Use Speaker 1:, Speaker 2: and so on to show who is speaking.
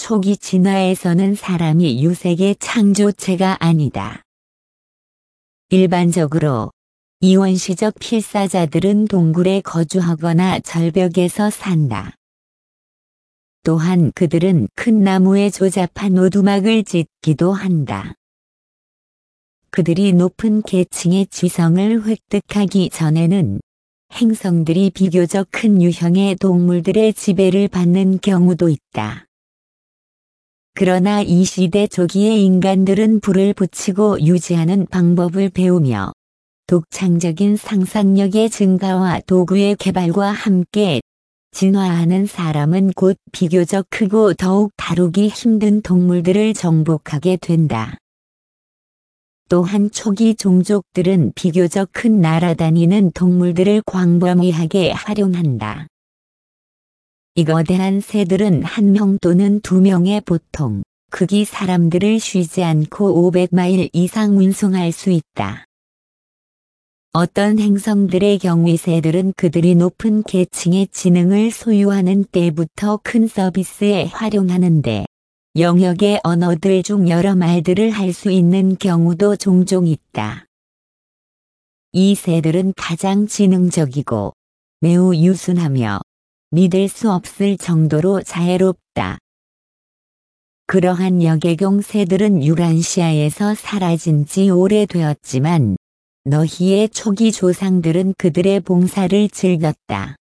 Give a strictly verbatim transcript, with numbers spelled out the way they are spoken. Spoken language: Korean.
Speaker 1: 초기 진화에서는 사람이 유색의 창조체가 아니다. 일반적으로 이원시적 필사자들은 동굴에 거주하거나 절벽에서 산다. 또한 그들은 큰 나무에 조잡한 오두막을 짓기도 한다. 그들이 높은 계층의 지성을 획득하기 전에는 행성들이 비교적 큰 유형의 동물들의 지배를 받는 경우도 있다. 그러나 이 시대 초기의 인간들은 불을 붙이고 유지하는 방법을 배우며 독창적인 상상력의 증가와 도구의 개발과 함께 진화하는 사람은 곧 비교적 크고 더욱 다루기 힘든 동물들을 정복하게 된다. 또한 초기 종족들은 비교적 큰 날아다니는 동물들을 광범위하게 활용한다. 이 거대한 새들은 한 명 또는 두 명의 보통 크기 사람들을 쉬지 않고 오백 마일 이상 운송할 수 있다. 어떤 행성들의 경우 이 새들은 그들이 높은 계층의 지능을 소유하는 때부터 큰 서비스에 활용하는데 영역의 언어들 중 여러 말들을 할 수 있는 경우도 종종 있다. 이 새들은 가장 지능적이고 매우 유순하며 믿을 수 없을 정도로 자애롭다. 그러한 여계경 새들은 유란시아에서 사라진 지 오래되었지만 너희의 초기 조상들은 그들의 봉사를 즐겼다.